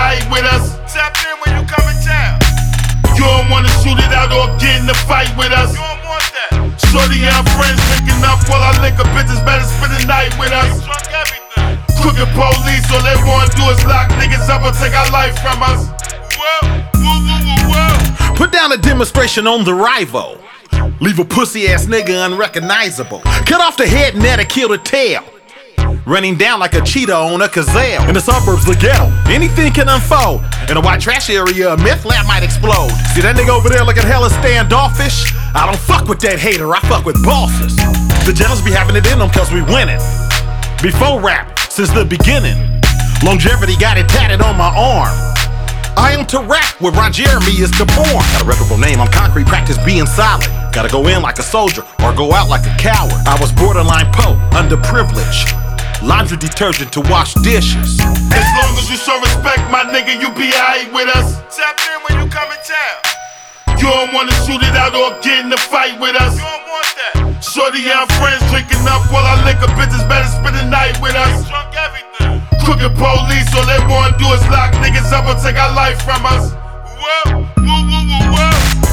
alright with us. Tap in when you come in town. You don't wanna shoot it out or get in a fight with us. You don't want that. Shorty and our friends drinking up while I lick a bitches better spend the night with us. Drunk everything. Crooked police, all they wanna do is lock niggas up and take our life from us. Whoa, whoa, whoa, whoa, whoa. Put down a demonstration on the rival. Leave a pussy ass nigga unrecognizable. Cut off the head and that'll kill the tail. Running down like a cheetah on a gazelle. In the suburbs, the ghetto, anything can unfold. In a white trash area, a meth lab might explode. See that nigga over there looking hella standoffish? I don't fuck with that hater, I fuck with bosses. The generals be having it in them cause we winning. Before rap, since the beginning. Longevity got it tatted on my arm. I am to rap where Ron Jeremy is to born. Got a reputable name, I'm concrete, practice being solid. Gotta go in like a soldier or go out like a coward. I was borderline poor, underprivileged. Laundry detergent to wash dishes. As long as you show respect, my nigga, you be alright with us. Tap in when you come in town. You don't wanna shoot it out or get in a fight with us. You don't want that. Shorty and our friends drinking up while I lick a bitches better spend the night with us. Drunk everything. Crooked police, all they wanna do is lock niggas up and take our life from us. Whoa, whoa, whoa, whoa, whoa.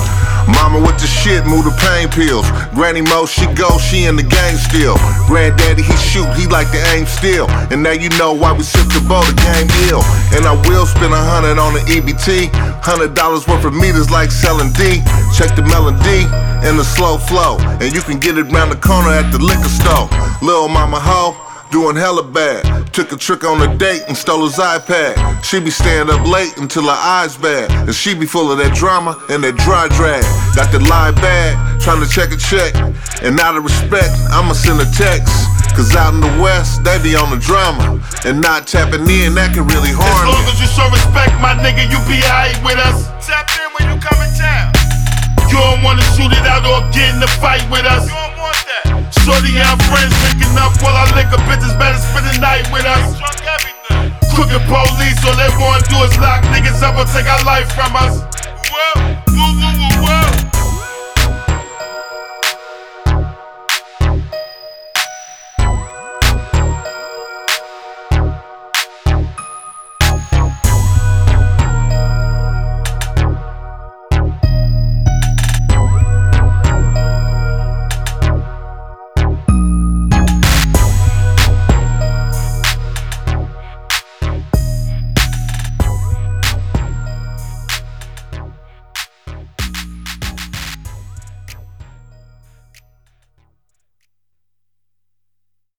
Mama with the shit, move the pain pills. Granny Mo, she go, she in the game still. Granddaddy, he shoot, he like to aim still. And now you know why we sip the bowl, the game ill. And I will spend 100 on the EBT. $100 worth of meters like selling D. Check the melody and the slow flow. And you can get it round the corner at the liquor store. Lil' mama ho, doing hella bad. Took a trick on a date and stole his iPad. She be staying up late until her eyes bad. And she be full of that drama and that dry drag. Got the lie bad, trying to check a check. And out of respect, I'ma send a text. Cause out in the West, they be on the drama. And not tapping in, that can really harm As long you. as you show respect, my nigga, you be alright with us. Tap in when you come in town. You don't wanna shoot it out or get in a fight with us. You don't want that. Shorty and our friends drinking up while I lick a bitches better spend the night with us. Drunk everything. Crooked police, all they wanna do is lock niggas up and take our life from us.